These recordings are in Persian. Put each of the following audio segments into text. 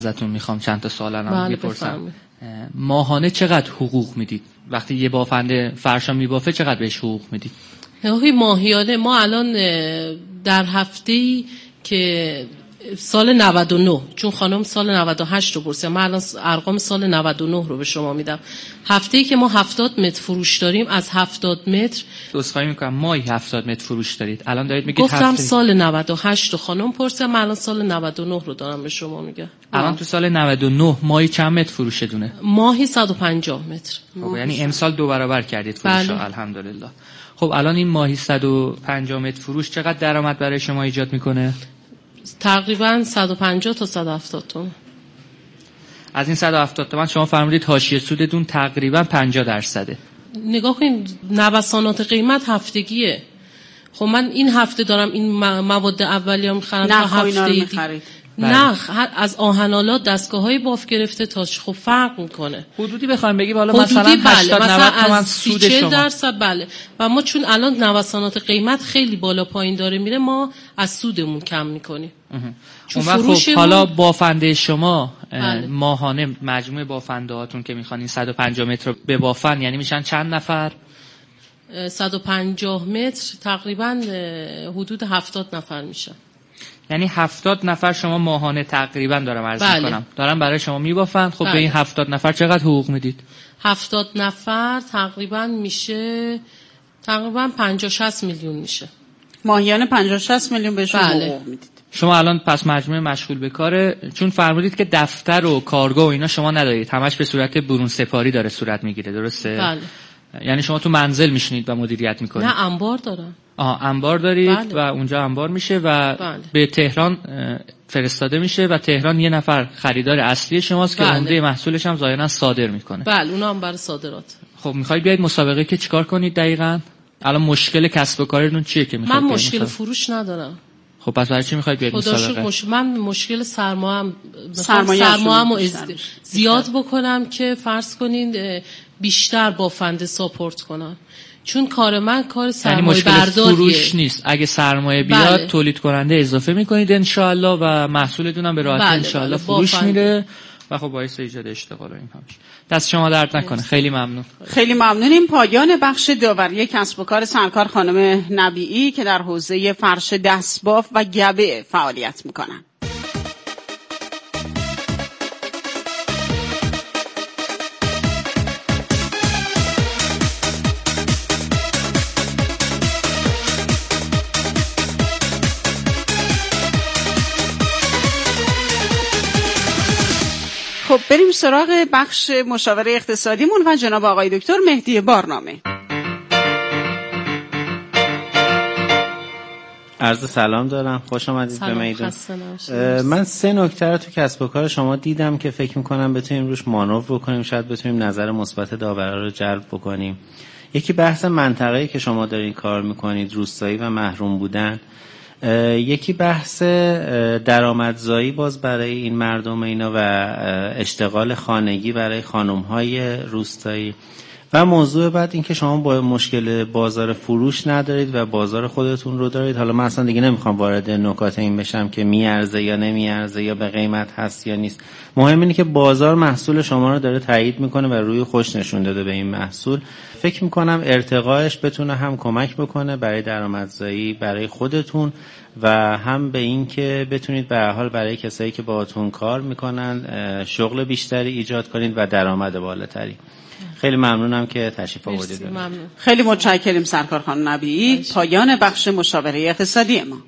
ازتون میخوام چند تا سوال الان بپرسم. ماهانه چقدر حقوق میدید؟ وقتی یه بافنده فرشا میبافه چقدر بهش حقوق میدید؟ ماهیانه ما الان در هفته‌ای که سال 99، چون خانم سال 98 رو پرسید، من الان ارقام سال 99 رو به شما میدم. هفته‌ای که ما 70 متر فروش داریم، از 70 متر عذرخواهی میکنم، ماهی 70 متر فروش دارید. الان دارید میگید گفتم سال 98 رو خانم پرسید، من الان سال 99 رو دارم به شما میگم. الان تو سال 99 ماهی چند متر فروشه دونه؟ ماهی 150 متر. خب یعنی امسال 2 برابر کردید فروش رو. الحمدلله. خب الان این ماهی 150 متر فروش چقدر درآمد برای شما ایجاد میکنه؟ تقریبا 150 تا 170 تومن. از این 170 تومن شما فرمودید حاشیه سودتون تقریبا 50%. نگاه کنید نوسانات قیمت هفتگیه. خب من این هفته دارم این مواد اولیه میخرم تا هفته دیگه. نه از آهنالات دستگاه‌های باف گرفته تا خب فرق میکنه. حدودی بخوایم بگیم حالا مثلا 80 90 تومن سود شما. 40% بله. و ما چون الان نوسانات قیمت خیلی بالا پایین داره میره، ما از سودمون کم میکنیم. چون خب حالا بافنده شما ماهانه مجموع بافنده هاتون که میخوان این 150 متر رو ببافن یعنی میشن چند نفر؟ 150 متر تقریبا حدود 70 نفر میشن. یعنی 70 نفر شما ماهانه تقریبا دارم عرض میکنم دارم برای شما میبافن. خب به این 70 نفر چقدر حقوق میدید؟ 70 نفر تقریبا میشه تقریبا 50-60 میلیون میشه. ماهیانه 50-60 میلیون بهشون حقوق میدید. شما الان پس مجموعه مشغول به کاره، چون فرمودید که دفتر و کارگاه و اینا شما ندارید، همش به صورت برون سپاری داره صورت میگیره، درسته؟ بله. یعنی شما تو منزل میشینید و مدیریت میکنید؟ نه انبار دارم. انبار دارید و اونجا انبار میشه و به تهران فرستاده میشه و تهران یه نفر خریدار اصلی شماست که عمده محصولش هم ظاهرا صادر میکنه. بله اونا هم برای صادرات. خب میخواید بیاید مسابقه که چیکار کنید دقیقاً؟ الان مشکل کسب و کارتون چیه که میخواید؟ من مشکل فروش ندارم. خب پس برای چی میخواید بیاید مسابقه؟ من مشکل سرمایه‌ام زیاد بکنم که فرض کنین بیشتر بافنده ساپورت کنم، چون کار من کار سرمایه برداریه. فروش نیست. اگه سرمایه بیاد تولید کننده اضافه میکنید انشالله و محصولتون هم به راحتی انشالله فروش میره و خب باعث ایجاد اشتغال و این همش. دست شما درد نکنه. خیلی ممنون. خیلی ممنونیم. پایان بخش داوری کسب و کار سرکار خانم نبیعی که در حوزه فرش دستباف و گبه فعالیت میکنن. خب بریم سراغ بخش مشاوره اقتصادیمون و جناب آقای دکتر مهدی بارنامه. عرض سلام دارم، خوش آمدید به میدان. من 3 نکته رو تو کسب و کار شما دیدم که فکر میکنم بتونیم روش مانور بکنیم، شاید بتونیم نظر مثبت داورا رو جلب بکنیم. یکی بحث منطقه‌ای که شما دارین کار میکنید، روستایی و محروم بودن. یکی بحث درآمدزایی باز برای این مردم اینا و اشتغال خانگی برای خانم‌های روستایی. و موضوع بعد این که شما با مشکل بازار فروش ندارید و بازار خودتون رو دارید. حالا من اصلا دیگه نمیخوام وارد نکات این بشم که میارزه یا نمیارزه یا به قیمت هست یا نیست. مهم اینه که بازار محصول شما رو داره تایید میکنه و روی خوش نشون داده به این محصول. فکر میکنم ارتقاش بتونه هم کمک بکنه برای درآمدزایی برای خودتون و هم به این که بتونید به هر حال برای کسایی که باهاتون کار میکنن شغل بیشتری ایجاد کنید و درآمد بالاتری. خیلی ممنونم که تشریف آوردید. خیلی متشکریم سرکار خانم نبیعی. پایان بخش مشاوره اقتصادی ما.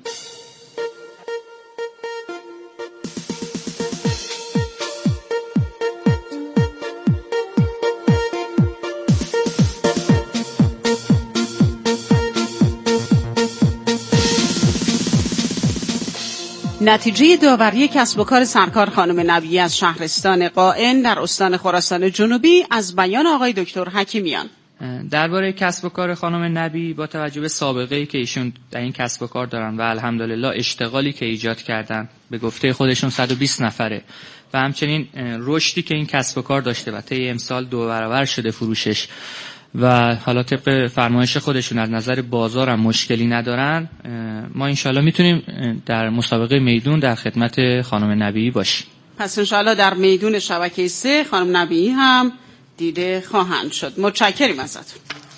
نتیجه داوری کسب و کار سرکار خانم نبیعی از شهرستان قائن در استان خراسان جنوبی از بیان آقای دکتر حکیمیان. درباره کسب و کار خانم نبیعی با توجه به سابقه‌ای که ایشون در این کسب و کار دارن و الحمدلله اشتغالی که ایجاد کردن، به گفته خودشون 120 نفره و همچنین رشدی که این کسب و کار داشته و طی امسال 2 برابر شده فروشش و حالا طبق فرمایش خودشون از نظر بازار هم مشکلی ندارن، ما انشالله میتونیم در مسابقه میدون در خدمت خانم نبیعی باشیم. پس انشاءالله در میدون شبکه 3 خانم نبیی هم دیده خواهند شد. متشکریم ازتون.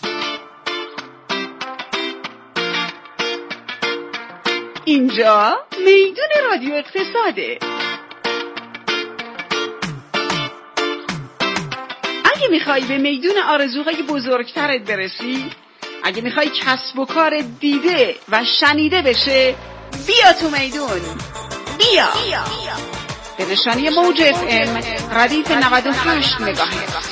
اینجا میدون رادیو اقتصاده. اگه میخوای به میدون آرزوهای بزرگترت برسی، اگه میخوای کسب و کار دیده و شنیده بشه، بیا تو میدون. بیا به نشانی موج FM ردیف 98 مگاهرتز.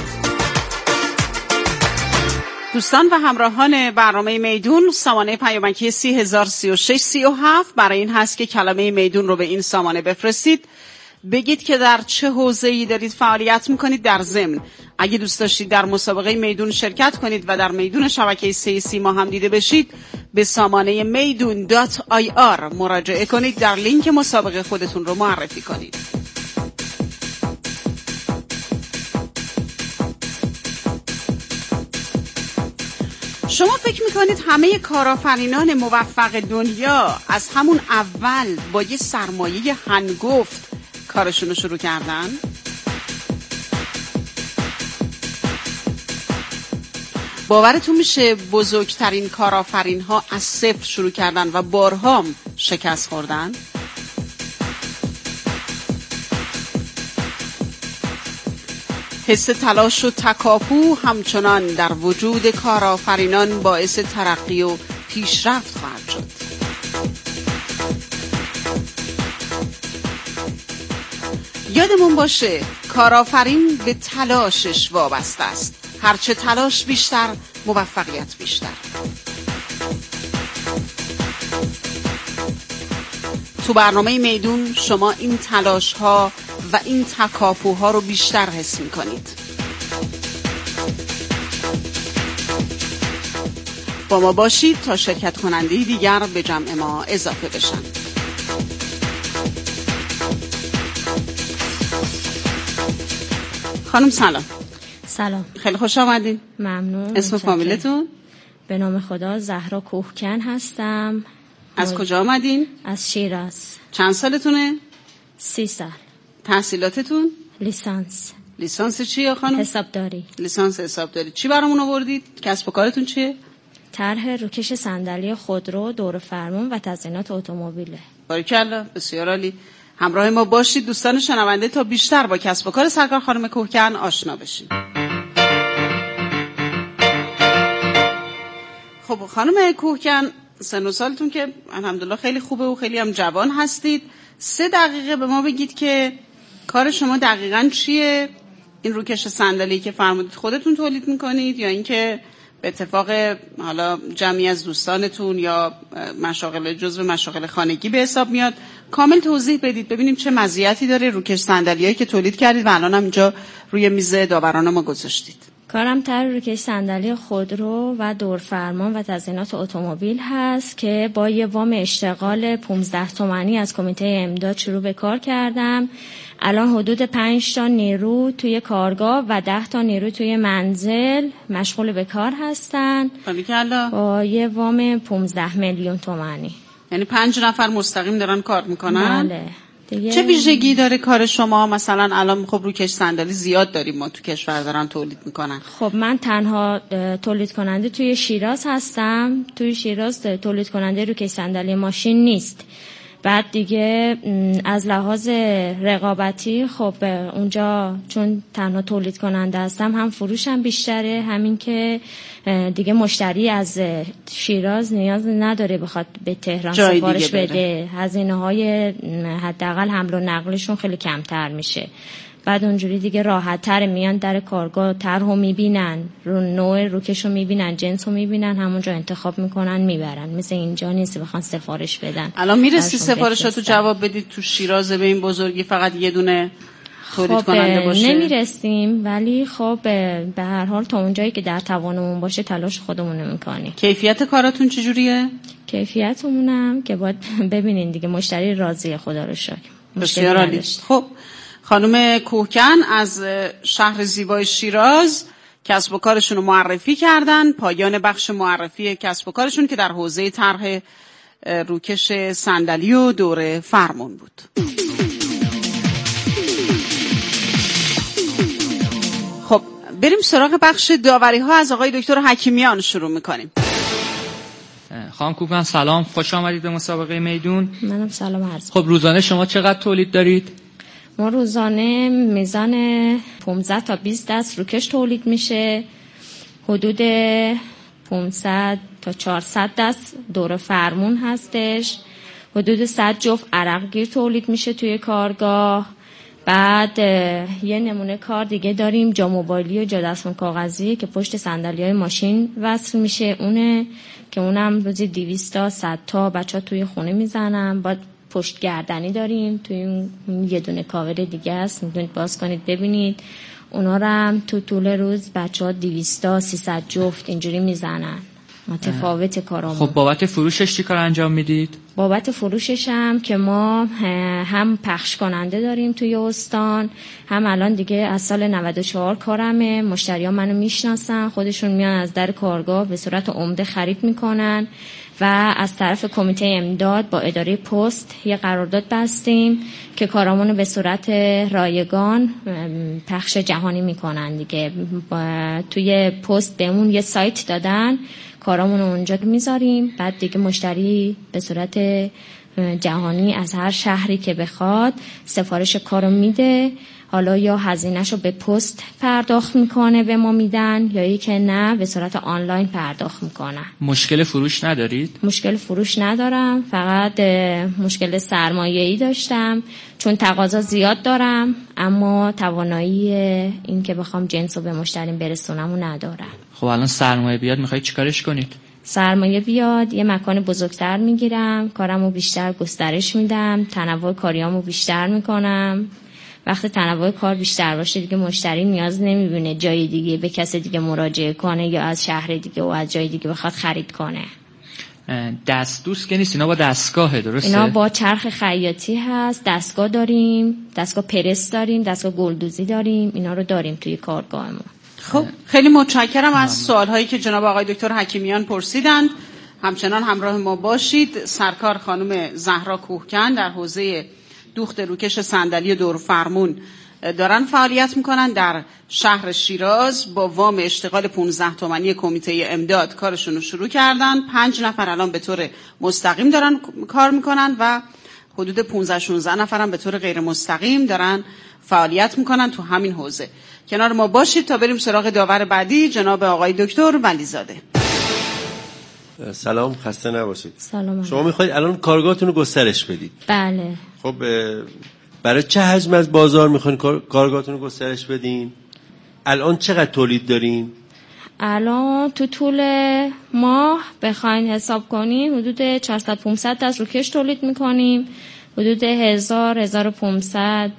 دوستان و همراهان برنامه میدون، سامانه پیامکی 303637 برای این هست که کلمه میدون رو به این سامانه بفرستید، بگید که در چه حوزه‌ای دارید فعالیت میکنید. در ضمن اگه دوست داشتید در مسابقه میدون شرکت کنید و در میدون شبکه 3 سیما هم دیده بشید، به سامانه meidun.ir مراجعه کنید، در لینک مسابقه خودتون رو معرفی کنید. شما فکر میکنید همه کارآفرینان موفق دنیا از همون اول با یه سرمایه هنگفت کارشون رو شروع کردن؟ باورتون میشه بزرگترین کارآفرین ها از صفر شروع کردن و بارها شکست خوردن؟ حس تلاش و تکاپو همچنان در وجود کارآفرینان باعث ترقی و پیشرفت خواهد شد. یادمون باشه کارآفرین به تلاشش وابسته است. هرچه تلاش بیشتر، موفقیت بیشتر. تو برنامه میدون شما این تلاش ها و این تکاپوها رو بیشتر حس میکنید. با ما باشید تا شرکت کننده دیگر به جمع ما اضافه بشن. خانم سلام. سلام. خیلی خوش آمدین. ممنون. اسم فامیلتون؟ به نام خدا زهرا کوهکن هستم. از کجا آمدین؟ از شیراز. چند سالتونه؟ 30 سال. تحصیلاتتون؟ لیسانس. لیسانس چیه خانم؟ حسابداری. لیسانس حسابداری. چی برامون آوردید؟ کسب و کارتون چیه؟ طرح روکش صندلی خودرو، دور فرمان و تزیینات اتومبیله. باریکلا، بسیار عالی. همراه ما باشید دوستان شنونده تا بیشتر با کسب و کار سرکار خانم کوهکن آشنا بشید. خب خانم کوهکن، سن و سالتون که الحمدلله خیلی خوبه و خیلی هم جوان هستید. 3 دقیقه به ما بگید که کار شما دقیقاً چیه؟ این روکش صندلی که فرمودید خودتون تولید میکنید یا اینکه به اتفاق حالا جمعی از دوستانتون یا مشاغل جزو مشاغل خانگی به حساب میاد؟ کامل توضیح بدید ببینیم چه مزیتی داره روکش صندلیایی که تولید کردید و الان هم اینجا روی میز داوران ما گذاشتید. کارم طرح روکش صندلی خودرو و دور فرمان و تزیینات اتومبیل هست که با یه وام اشتغال 15 تومانی از کمیته امداد شروع به کار کردم. الان حدود 5 تا نیرو توی کارگاه و 10 تا نیرو توی منزل مشغول به کار هستن با یه وام 15 میلیون تومانی. یعنی 5 نفر مستقیم دارن کار میکنن؟ بله. چه ویژگی داره کار شما؟ مثلا الان خب روکش صندلی زیاد داریم ما تو کشور دارن تولید میکنن. خب من تنها تولید کننده توی شیراز هستم. توی شیراز تولید کننده روکش صندلی ماشین نیست. بعد دیگه از لحاظ رقابتی خب اونجا چون تنها تولید کننده هستم هم فروشم بیشتره، همین که دیگه مشتری از شیراز نیاز نداره بخواد به تهران سفارش بده. هزینه‌های حداقل حمل و نقلشون خیلی کمتر میشه. بعد اونجوری دیگه راحت تر میان در کارگاه، طرحو میبینن، نوع روکشو میبینن، جنسو میبینن، همونجا انتخاب میکنن میبرن. مثل اینجا نیست بخوان سفارش بدن. الان میرسی سفارشاتو جواب بدید تو شیراز به این بزرگی فقط یه دونه تولید کننده باشه؟ نمیرسیم، ولی خب به هر حال تا اونجایی که در توانمون باشه تلاش خودمون میکنیم. کیفیت کاراتون چجوریه؟ کیفیتمونم که باید ببینین دیگه، مشتری راضیه خدا رو شکر. بسیار عالی. خب خانم کوهکن از شهر زیبای شیراز کسب و کارشون رو معرفی کردن. پایان بخش معرفی کسب و کارشون که در حوزه طرح روکش صندلی و دور فرمان بود. بریم سراغ بخش داوری ها. از آقای دکتر حکیمیان شروع میکنیم. خانم کوکان سلام، خوش آمدید به مسابقه میدون. منم سلام عرض. خب روزانه شما چقدر تولید دارید؟ ما روزانه میزان 15 تا 20 دست روکش تولید میشه، حدود 500 تا 400 دست دور فرمون هستش، حدود 100 جفت عرقگیر تولید میشه توی کارگاه. بعد یه نمونه کار دیگه داریم، جا موبایلی و جا دستمال کاغذی که پشت صندلی‌های ماشین وصل میشه، اونه که اونم روزی 200 تا 100 تا بچه‌ها توی خونه میزنن. بعد پشت گردنی داریم، توی اون یه دونه کاور دیگه است، میتونید باز کنید ببینید. اونا رو هم تو طول روز بچه‌ها 200 تا 300 جفت اینجوری میزنن. متفاوت کارامون. خب بابت فروشش چی کار انجام میدید؟ بابت فروشش هم که ما هم پخش کننده داریم توی استان، هم الان دیگه از سال 94 کارمه، مشتریان منو میشناسن، خودشون میان از در کارگاه به صورت عمده خرید میکنن و از طرف کمیته امداد با اداره پست یه قرارداد بستیم که کارامونو به صورت رایگان پخش جهانی میکنن دیگه. توی پست بهمون یه سایت دادن، کارامونو اونجا میذاریم، بعد دیگه مشتری به صورت جهانی از هر شهری که بخواد سفارش کارو میده، حالا یا هزینه‌شو به پست پرداخت میکنه به ما میدن، یا ای که نه به صورت آنلاین پرداخت میکنه. مشکل فروش ندارید؟ مشکل فروش ندارم، فقط مشکل سرمایه‌ای داشتم چون تقاضا زیاد دارم اما توانایی این که بخوام جنسو به مشتریم برسونمو ندارم. خب الان سرمایه بیاد میخواید چیکارش کنید؟ سرمایه بیاد یه مکان بزرگتر میگیرم، کارمو بیشتر گسترش میدم، تنوع کاریامو بیشتر میکنم. وقتی تنوع کار بیشتر باشه دیگه مشتری نیاز نمیبینه جای دیگه به کس دیگه مراجعه کنه یا از شهر دیگه و از جای دیگه بخواد خرید کنه. دست دوست که نیست، اینا با دستگاهه درسته؟ اینا با چرخ خیاطی هست، دستگاه داریم، دستگاه پرس داریم، دستگاه گلدوزی داریم، اینا رو داریم توی کارگاهمون. خب خیلی متشکرم از سوالهایی که جناب آقای دکتر حکیمیان پرسیدند. همچنان همراه ما باشید. سرکار خانم زهرا کوهکن در حوزه دوخت روکش صندلی دور فرمون دارن فعالیت میکنن در شهر شیراز. با وام اشتغال 15 تومانی کمیته امداد کارشون رو شروع کردن. 5 نفر الان به طور مستقیم دارن کار میکنن و حدود 15-16 نفرم به طور غیر مستقیم دارن فعالیت میکنن تو همین حوزه. کنار ما باشید تا بریم سراغ داور بعدی، جناب آقای دکتر ولیزاده. سلام، خسته نباشید. سلام. شما میخواید الان کارگاهتون رو گسترش بدید؟ بله. خب برای چه حجم از بازار میخواین کارگاهتون رو گسترش بدین؟ الان چقدر تولید دارین؟ الان تو طول ماه بخواین حساب کنیم حدود 400-500 دست روکش تولید میکنیم، حدود 1000-1500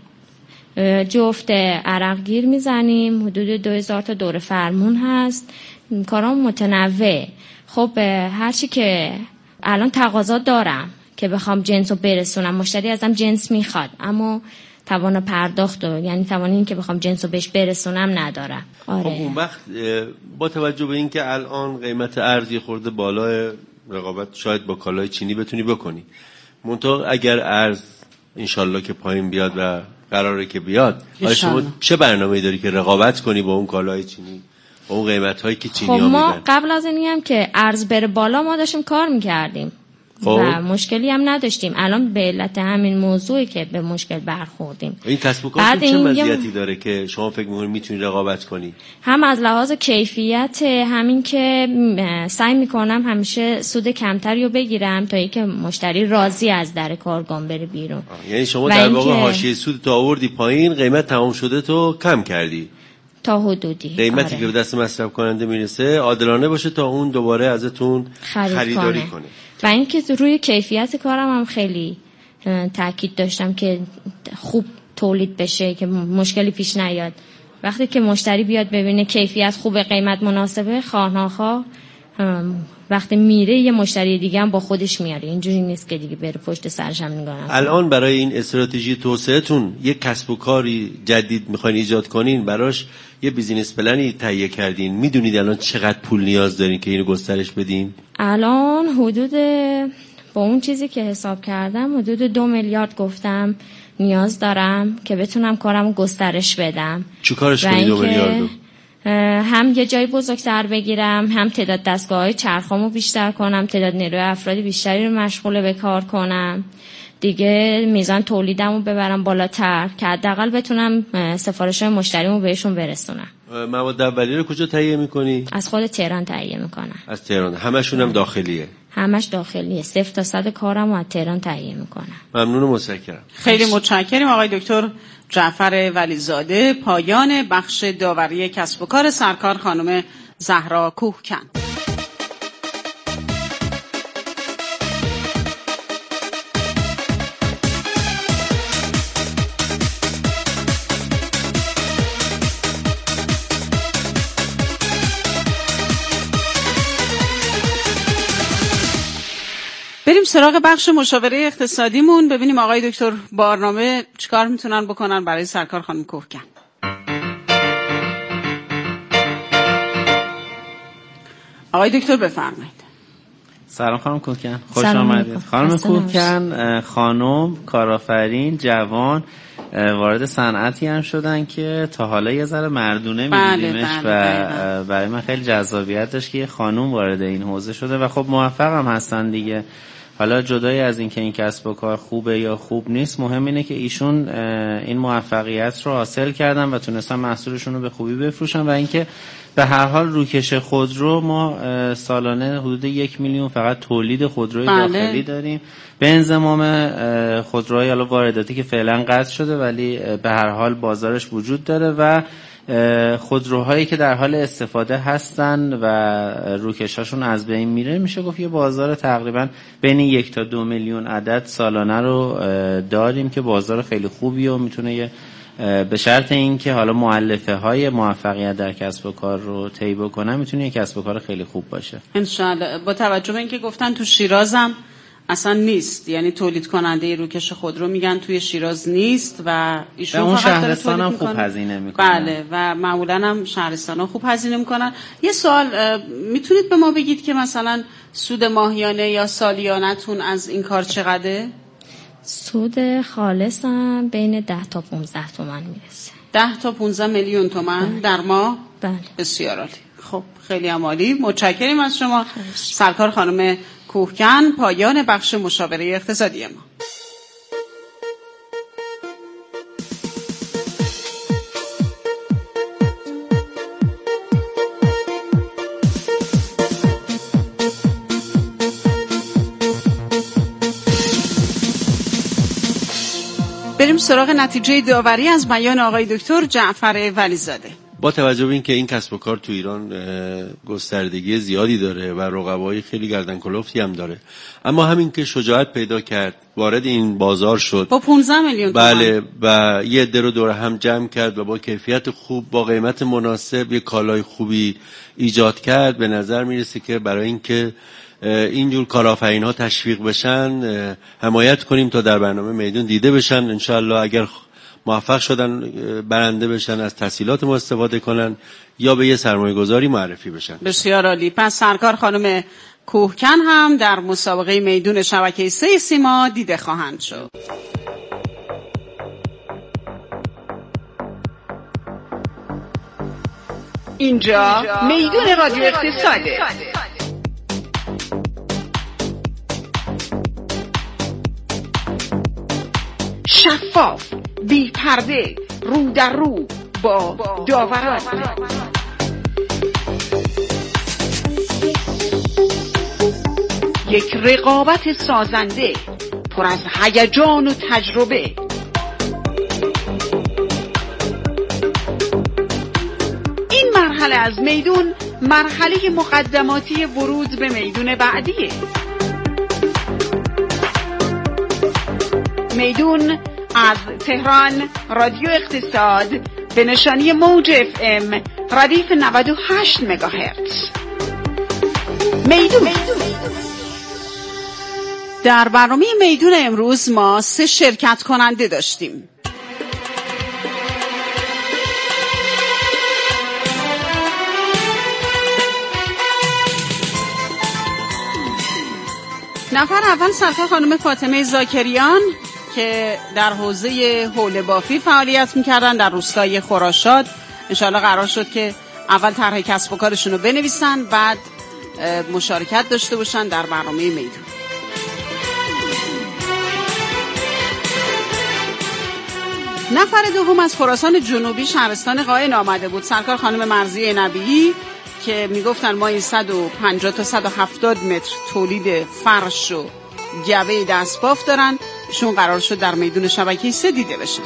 جفت عرقگیر میزنیم، حدود 2000 تا دور فرمون هست. کارام متنوع. خب هرچی که الان تقاضا دارم که بخوام جنسو برسونم، مشتری ازم جنس میخواد اما توان پرداخت یعنی توان این که بخوام جنسو بهش برسونم ندارم. آره. خب اون وقت با توجه به این که الان قیمت ارزی خورده بالای رقابت شاید با کالای چینی بتونی بکنی، منتها اگر ارز انشالله که پایین بیاد و قراره که بیاد، آیا شما چه برنامه‌ای داری که رقابت کنی با اون کالای چینی، با اون قیمت‌هایی که چینی‌ها میدن؟ خب ما قبل از اینی هم که ارز بره بالا ما داشتیم کار می‌کردیم و مشکلی هم نداشتیم. الان به علت همین موضوعی که به مشکل برخوردیم. این کسب و کار چه مزیتی داره که شما فکر می‌کنید می‌تونی رقابت کنی؟ هم از لحاظ کیفیت، همین که سعی می‌کنم همیشه سود کمتری رو بگیرم تا اینکه مشتری راضی از در کارگاه بره بیرون. یعنی شما در واقع حاشیه سود تو آوردی پایین، قیمت تمام شده تو کم کردی تا حدودی. قیمتی که به دست مصرف کننده میرسه عادلانه باشه تا اون دوباره ازتون خریداری کنه. و اینکه روی کیفیت کارم هم خیلی تاکید داشتم که خوب تولید بشه که مشکلی پیش نیاد. وقتی که مشتری بیاد ببینه کیفیت خوبه، قیمت مناسبه، خواه‌ناخواه وقتی میره یه مشتری دیگه هم با خودش میاره. اینجوری نیست که دیگه بره پشت سرش هم نگاه کنه. الان برای این استراتژی توسعه‌تون یه کسب و کاری جدید میخواین ایجاد کنین، براش یه بیزینس پلنی تهیه کردین؟ میدونید الان چقدر پول نیاز دارین که اینو گسترش بدین؟ الان حدود با اون چیزی که حساب کردم حدود 2 میلیارد گفتم نیاز دارم که بتونم کارمو گسترش بدم. چی کارش کنی 2 میلیاردو؟ هم یه جای بزرگتر بگیرم، هم تعداد دستگاه‌های چرخامو بیشتر کنم، تعداد نیروی افرادی بیشتری رو مشغول به کار کنم، دیگه میزان تولیدمو ببرم بالاتر که حداقل بتونم سفارش‌های مشتریمو بهشون برسونم. مواد اولیه رو کجا تهیه می‌کنی؟ از خود تهران تهیه می‌کنم. از تهران. همشون هم داخلیه؟ همش داخلیه. 0 تا 100 کارمو از تهران تهیه می‌کنم. ممنون و متشکرم. خیلی متشکریم آقای دکتر جعفر ولیزاده. پایان بخش داوری کسب و کار سرکار خانم زهرا کوهکن. بریم سراغ بخش مشاوره اقتصادیمون، ببینیم آقای دکتر بارنامه چیکار میتونن بکنن برای سرکار خانم کوهکن. آقای دکتر بفرمایید. سلام خانم کوهکن، خوش آمدید. خانم کوهکن خانم کارآفرین جوان وارد صنعتی هم شدن که تا حالا یه ذره مردونه می‌دیدیمش و برای من خیلی جذابیت داشت که یه خانم وارد این حوزه شده و خب موفق هم هستن دیگه. حالا جدای از این که این کسب و کار خوبه یا خوب نیست، مهم اینه که ایشون این موفقیت رو حاصل کردن و تونستن محصولشون رو به خوبی بفروشن و اینکه به هر حال روکش خودرو ما سالانه حدود 1 میلیون فقط تولید خودروی داخلی داریم به انضمام خودروهای حالا وارداتی که فعلا قطع شده ولی به هر حال بازارش وجود داره و خودروهایی که در حال استفاده هستن و روکشاشون از بین میره. میشه گفت یه بازار تقریبا بین 1 تا 2 میلیون عدد سالانه رو داریم که بازار خیلی خوبی و میتونه به شرط این که حالا مؤلفه های موفقیت در کسب و کار رو طی بکنن میتونه یک کسب و کار خیلی خوب باشه ان شاء الله. با توجه به اینکه گفتن تو شیرازم اصلا نیست، یعنی تولید کننده روکش خودرو میگن توی شیراز نیست و ایشون اون فقط شهرستان هم خوب هزینه میکنن. بله و معمولا هم شهرستان ها خوب هزینه میکنن. یه سوال میتونید به ما بگید که مثلا سود ماهیانه یا سالیانتون از این کار چقدره؟ سود خالصم بین 10 تا 15 تومن میرسه. 10 تا 15 میلیون تومن در ماه؟ بله. بسیار عالی. خب خیلی عالی، متشکریم از شما سرکار خانم کوهکن. پایان بخش مشاوره اقتصادی ما. بریم سراغ نتیجه داوری از بیان آقای دکتر جعفر ولیزاده. با توجه به اینکه این کسب و کار تو ایران گستردگی زیادی داره و رقبای خیلی گردن کلفتی هم داره، اما همین که شجاعت پیدا کرد وارد این بازار شد با 15 میلیون بله و یه عده رو دور هم جمع کرد و با کیفیت خوب با قیمت مناسب یه کالای خوبی ایجاد کرد، به نظر میرسه که برای اینکه اینجور کارآفرین‌ها تشویق بشن حمایت کنیم تا در برنامه میدون دیده بشن. انشالله اگر موفق شدن برنده بشن از تسهیلات ما استفاده کنن یا به یه سرمایه‌گذاری معرفی بشن. بسیار عالی. پس سرکار خانم کوهکن هم در مسابقه میدون شبکه 3 سیما دیده خواهند شد. اینجا میدون رادیو اقتصاده. شفاف، بی پرده، رو در رو با داوران. یک رقابت سازنده پر از هیجان و تجربه. این مرحله از میدون مرحله مقدماتی ورود به میدون بعدیه. میدون از تهران رادیو اقتصاد به نشانی موج FM ردیف 98 مگاهرتز. میدون. در برنامه میدون امروز ما 3 شرکت کننده داشتیم. نفر اول سرکار خانم فاطمه زاکریان که در حوزه حوله بافی فعالیت می‌کردن در روستای خراشاد. انشالله قرار شد که اول طرح کسب و کارشون رو بنویسن، بعد مشارکت داشته باشن در برنامه میدون. نفر دوم از خراسان جنوبی شهرستان قاین آمده بود، سرکار خانم مرضیه نبیی، که میگفتن ما این 150 تا 170 متر تولید فرش و گوه دستباف دارن، شون قرار شد در میدون شبکه 3 دیده بشن.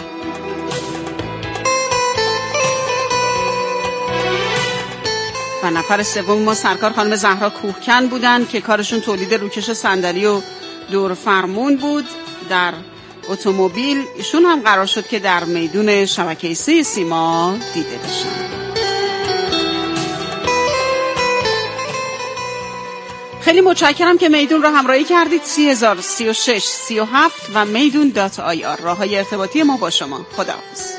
و نفر سوم ما سرکار خانم زهرا کوهکن بودن که کارشون تولید روکش صندلی و دور فرمون بود در اتومبیل. ایشون هم قرار شد که در میدون شبکه 3 سیما دیده بشن. خیلی متشکرم که میدون رو همراهی کردید. 30,036 37 و میدون.ir راههای ارتباطی ما با شما. خداحافظ.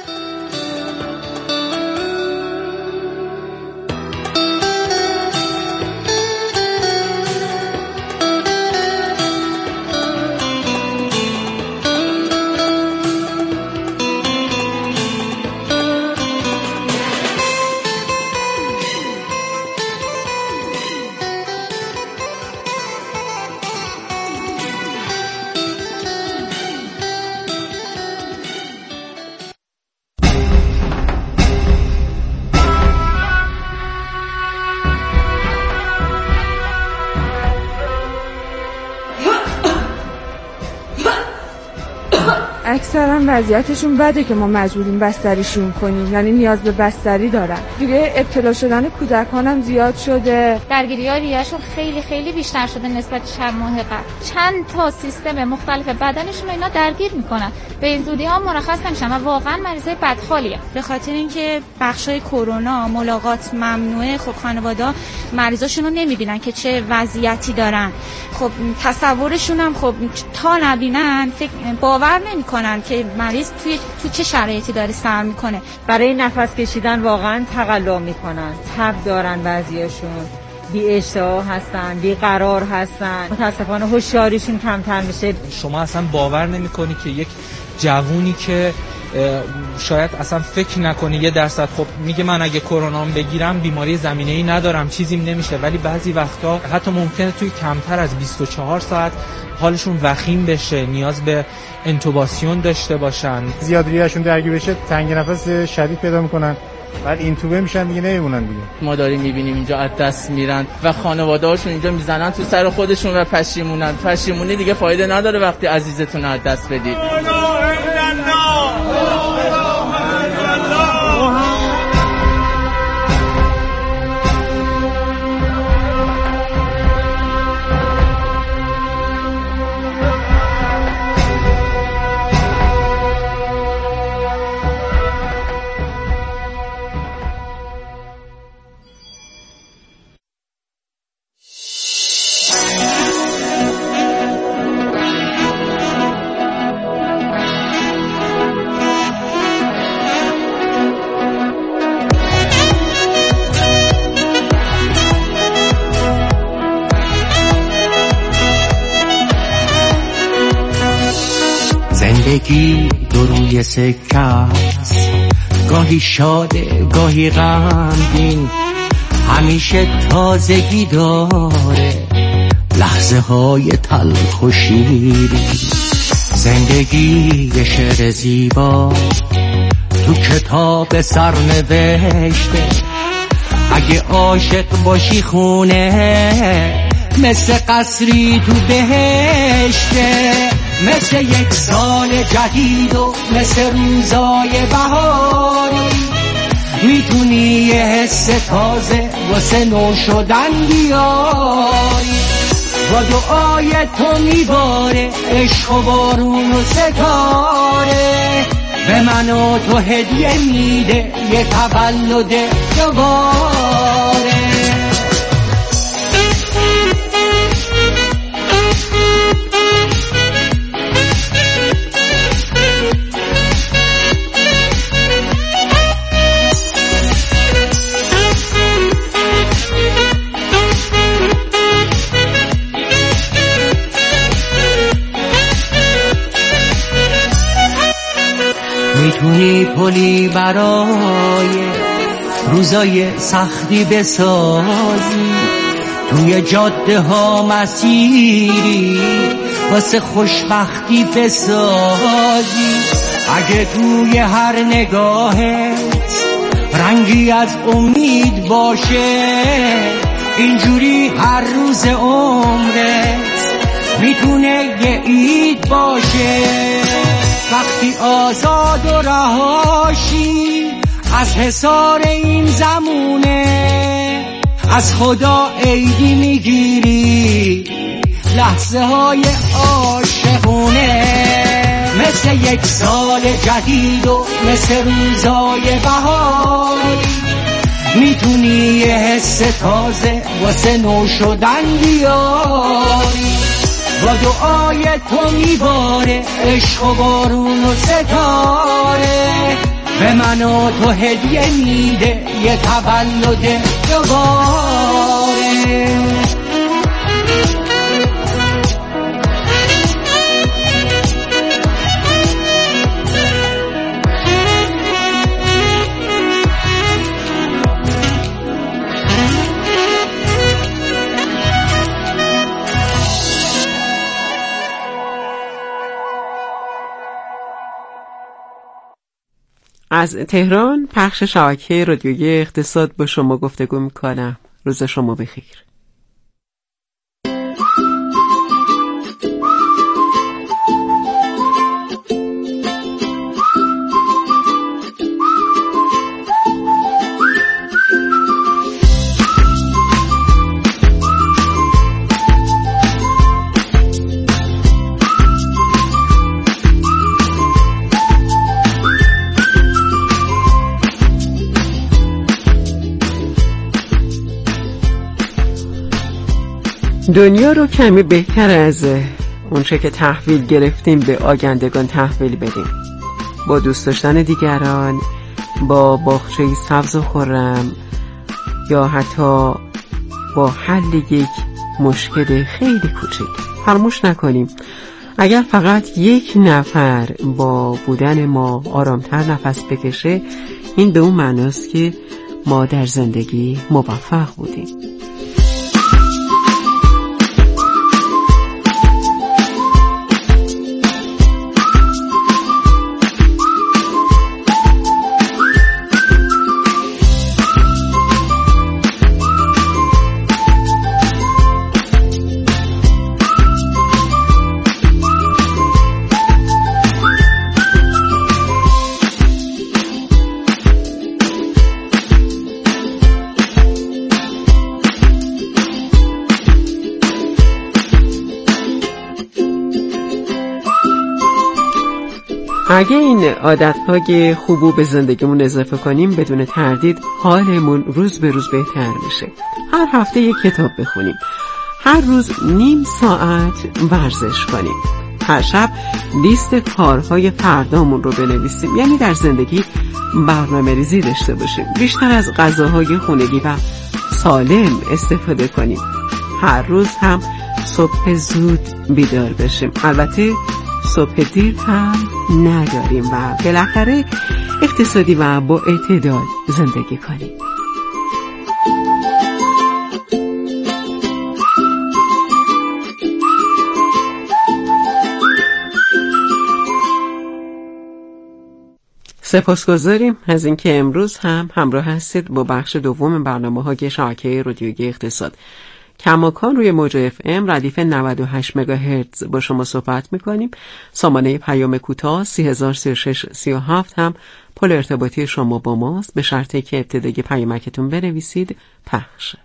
اکثرا وضعیتشون بده که ما مجبوریم بستریشون کنیم، یعنی نیاز به بستری دارن. دیگه ابتلا شدن کودکان هم زیاد شده، درگیری‌ها ریه‌شون خیلی خیلی بیشتر شده نسبت چند ماه قبل. چند تا سیستم مختلف بدنشون اینا درگیر میکنن، به این زودی ها مرخص نمیشن و واقعا مریضای بدحالیه. به خاطر اینکه بخشای کرونا ملاقات ممنوعه، خب خانواده‌ها مریضاشون رو نمیبینن که چه وضعیتی دارن. خب تصورشون هم خب تا نبینن باور نمیکنن که مریض تو چه شرایطی داره سر میکنه. برای نفس کشیدن واقعا تقلا میکنن، تب دارن، بعضیاشون بی اشتها هستن، بی قرار هستن، متاسفانه هوشیاریشون کمتر میشه. شما اصلا باور نمیکنی که یک جوونی که شاید اصلا فکر نکنی 1% خب میگه من اگه کرونا بگیرم بیماری زمینه‌ای ندارم چیزیم نمیشه، ولی بعضی وقتا حتی ممکنه توی کمتر از 24 ساعت حالشون وخیم بشه، نیاز به انتوباسیون داشته باشن، زیاد ریه‌شون درگیر بشه، تنگ نفس شدید پیدا میکنن، بعد اینتوبه میشن دیگه نمیمونن دیگه. ما داریم میبینیم اینجا از دست میرن و خانواده‌هاشون اینجا میزنن تو سر خودشون و پشیمونی دیگه فایده نداره وقتی عزیزتون از دست بدید. زندگی دو روی سکه است، گاهی شاده گاهی غمگین، همیشه تازگی داره لحظه های تلخ و شیرین. زندگی یه شعر زیبا تو کتاب سرنوشته، اگه عاشق باشی خونه مثل قصری تو بهشته، مثل یک سال جدید و مثل روزای بهاری، میتونی یه حس تازه واسه نو شدن بیاری. با دعای تو میباره عشق و بارون و ستاره، به من و تو هدیه میده یه تولد دوباره. میتونی پلی برای روزای سختی بسازی، توی جاده ها مسیری واسه خوشبختی بسازی. اگه توی هر نگاهت رنگی از امید باشه، اینجوری هر روز عمرت میتونه یه عید باشه. وقتی آزاد و رهاشی از حصار این زمونه، از خدا عیدی میگیری لحظه های عاشقونه. مثل یک سال جدید و مثل روزای بهاری، میتونی یه حس تازه واسه نو شدن بیاری. با دعای تو میباره عشق و بارون و ستاره، به من و تو هدیه میده یه تولد دوباره. از تهران پخش شبکه رادیویی اقتصاد با شما گفتگو میکنم. روز شما بخیر. دنیا رو کمی بهتر از اونچه که تحویل گرفتیم به آگندگان تحویل بدیم. با دوست داشتن دیگران، با باغچه‌ای سبز و خرم، یا حتی با حل یک مشکل خیلی کوچک. فراموش نکنیم اگر فقط یک نفر با بودن ما آرامتر نفس بکشه، این به اون معناست که ما در زندگی موفق بودیم. اگه این عادتهای خوبو به زندگیمون اضافه کنیم، بدون تردید حالمون روز به روز بهتر میشه. هر هفته یک کتاب بخونیم، هر روز نیم ساعت ورزش کنیم، هر شب لیست کارهای فردامون رو بنویسیم، یعنی در زندگی برنامه ریزی داشته باشیم، بیشتر از غذاهای خونگی و سالم استفاده کنیم، هر روز هم صبح زود بیدار بشیم، البته صبح دیر هم نداریم، و بالاخره اقتصادی و با اعتدال زندگی کنیم. سپاسگزاریم از اینکه امروز هم همراه هستید با بخش دوم برنامه‌های شبکه رادیویی اقتصاد. کماکان روی موج FM ردیف 98 مگاهرتز با شما صحبت میکنیم. سامانه پیام کوتاه 303637 هم پل ارتباطی شما با ماست، به شرطی که ابتدای پیامکتون بنویسید پخش.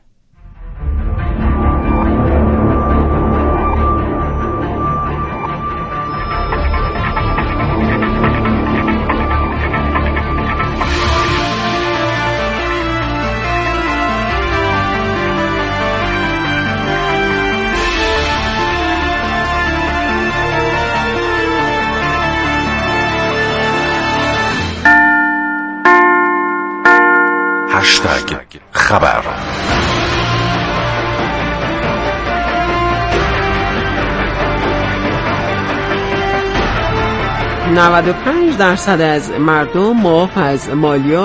خبر 95% از مردم معاف از مالیات